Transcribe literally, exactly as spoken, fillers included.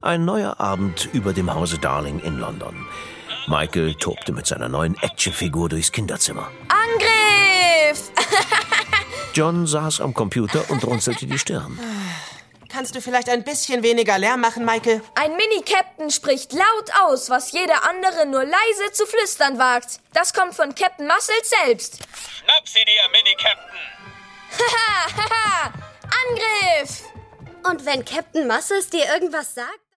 Ein neuer Abend über dem Hause Darling in London. Michael tobte mit seiner neuen Actionfigur durchs Kinderzimmer. Angriff! John saß am Computer und runzelte die Stirn. Kannst du vielleicht ein bisschen weniger Lärm machen, Michael? Ein Mini-Captain spricht laut aus, was jeder andere nur leise zu flüstern wagt. Das kommt von Captain Muscles selbst. Schnapp sie dir, Mini-Captain! Haha, haha, Angriff! Und wenn Captain Muscles dir irgendwas sagt?